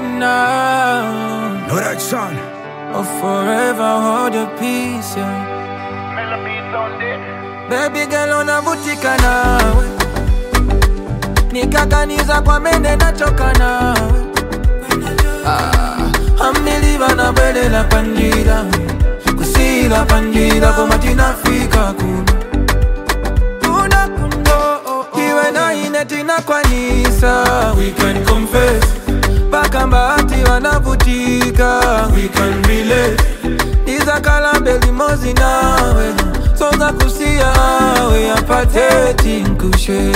now. Know that song? Or forever hold your peace, yeah. Baby girl unavutika nawe, nikaganiza kwa mende nachoka nawe. Amniliva na bele la panjira, kusila panjira kwa matina fika kuna kundo. Iwe na inetina kwa nisa, we can confess. Baka mbati wanavutika, we can relate. Iza kalambe limozi nawe, sonza kusia we apateti nkushe.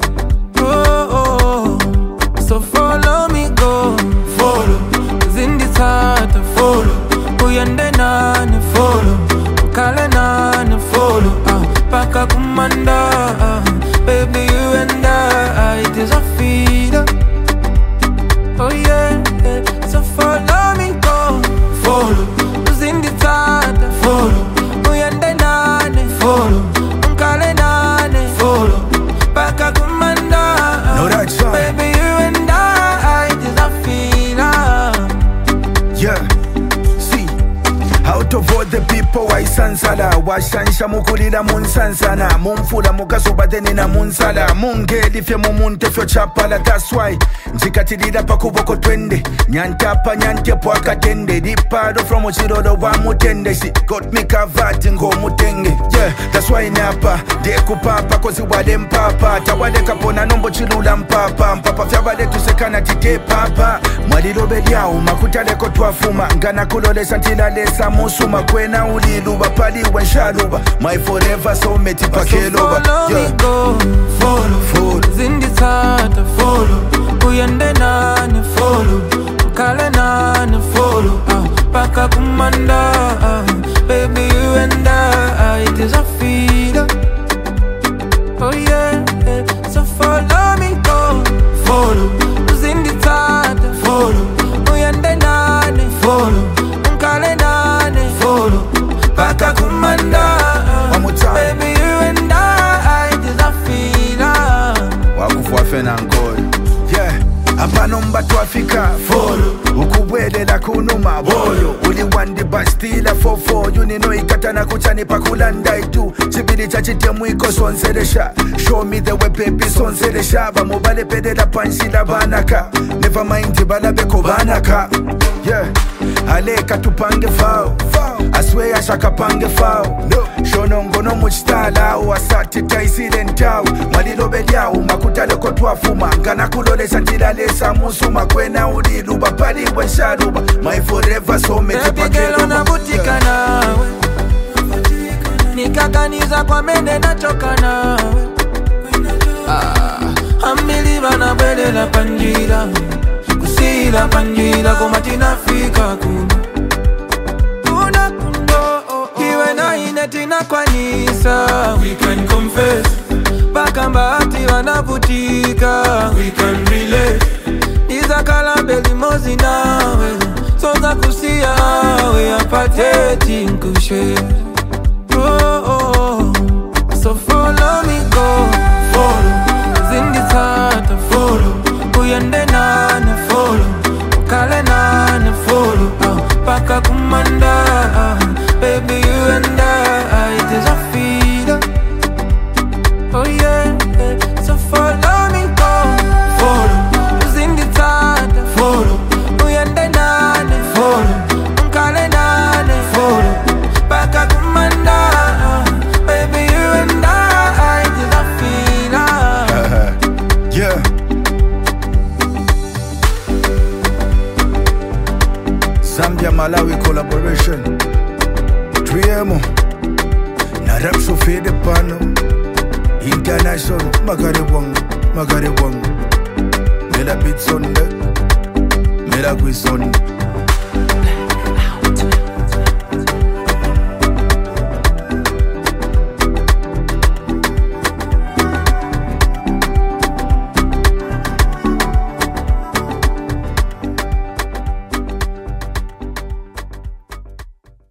So follow me go, follow. Zindi sata follow. Uyende nane follow. Ukale nane follow. Paka kumanda, baby you and I, it is a feeder. Oh yeah, so follow me go, follow. Zindi sata follow. Uyende nane follow. Ukale nane follow. Paka kumanda, know that song? baby you and I, it is a feeder. Yeah, see, out of all the people waisansala washansha mukulira munsansana mumfula mukasobateni na munsala mungelifye mumunte fyo chapala. That's why njikatilira pakuboko twende nyantapa nyantepo akatende dipado from uchirodo wa mutende. She got me covered ngomutenge. Yeah, that's why napa dekupapa kozi wale mpapa tawale kapona nombo chilula mpapa mpapa fyabale tusekana tite papa mwalilobe lyao makutaleko twafuma ngana kulolesa ntilalesa musuma kwena uliluba pali wenshaluba my forever so meti pakeloba. Follow me go, follow. Zindi sata follow. Uyende nane follow. Ukale nane follow. Paka kumanda, baby you and I, it is a feeder. Oh yeah, so follow me go, follow. Zindi sata follow. Uyende nane follow. Ukale nane follow. Paka kumanda, one more time. baby you and I, it is a feeder. Wakufu afena ngoli. Yeah, apano mbatu Afrika follow. Ukubwelela kunuma boyo. Uliwandi bastila fofo. Yunino ikatana kuchani pakulanda itu. Chibili chachitemu iko sonselesha. Show me the way baby sonselesha. Bamubale pedela panshila banaka. Never mind bala beko banaka. Yeah, aleka tupange fao. I swear shaka pange fao. No, shono ngono muchitala. Wasati taisile ntao. Malilobe lyao makutale kotwafuma. Ngana kulolesa ntilalesa musuma kwena uliluba pali wenshaluba. My forever so meti baby girl unavutika nawe, nikaganiza kwa mende nachoka nawe. Amiliva na bele la panjira, kusila panjira kwa matina fika kuna kundo. Iwe na inetina kwa nisa, we can confess. Baka mbati wanavutika, we can relate. Iza kalambe limozi nawe, sonza kusia we apateti nkushe. So follow me go, follow. Zindi sata follow. Uyende nane follow. Ukale nane follow. Paka kumanda, baby you and I, it is a feeder. Oh yeah, so follow me go, follow. Zindi sata follow. Uyende nane follow. Ukale nane follow. Paka kumanda, baby you and I, it is a feeder. Yeah. Zambia Malawi collaboration. Triemo. Narap Sofede Pano. International Magare Wong. Mela Beat Sunday. Mela Quiz Sunday.